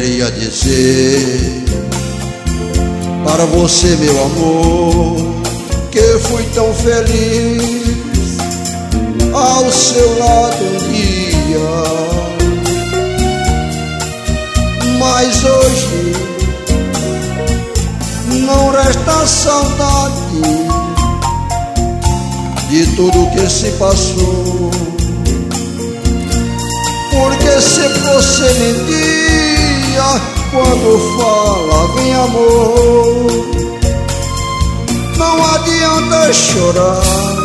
queria dizer para você, meu amor, que fui tão feliz ao seu lado um dia, mas hoje não resta saudade de tudo que se passou. Porque se você mentia quando falava em amor, não adianta chorar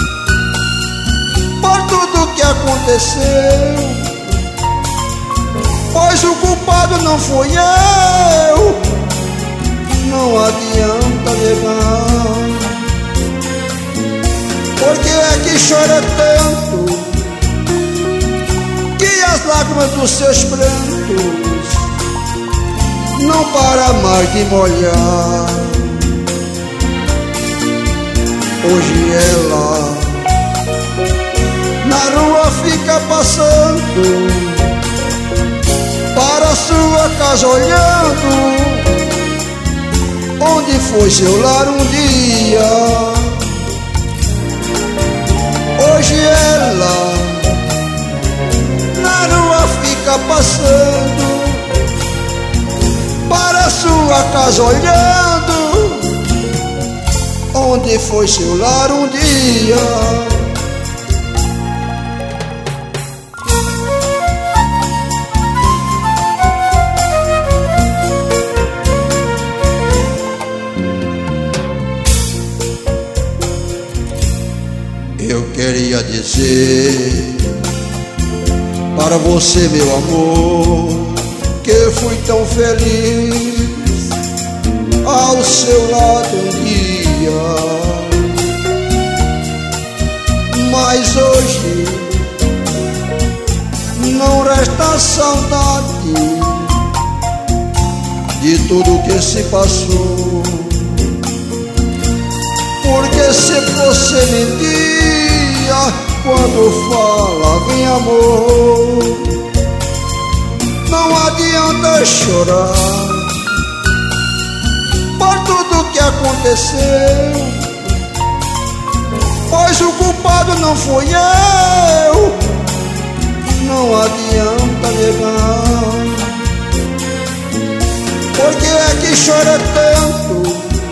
por tudo que aconteceu, pois o culpado não fui eu. Não adianta negar. Porque é que chora tanto que as lágrimas dos seus prantos não param mais de molhar. Hoje ela na rua fica passando para a sua casa olhando onde foi seu lar um dia. Hoje ela na rua fica passando para a sua casa olhando onde foi seu lar um dia. Eu queria dizer para você, meu amor, que fui tão feliz ao seu lado um dia, mas hoje não resta saudade de tudo que se passou. Porque se você mentia quando falava em amor, não adianta chorar por tudo que aconteceu, pois o culpado não fui eu. Não adianta negar. Porque é que chora tanto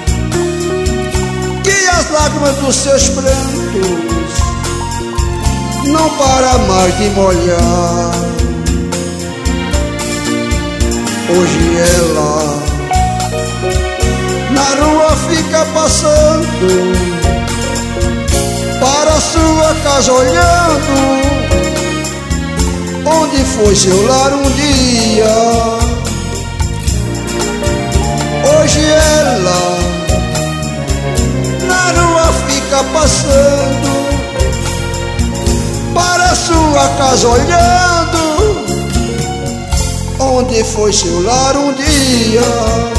que as lágrimas dos seus prantos não param mais de molhar. Hoje ela na rua fica passando para a sua casa olhando onde foi seu lar um dia. Hoje ela na rua fica passando para a sua casa olhando onde foi seu lar um dia.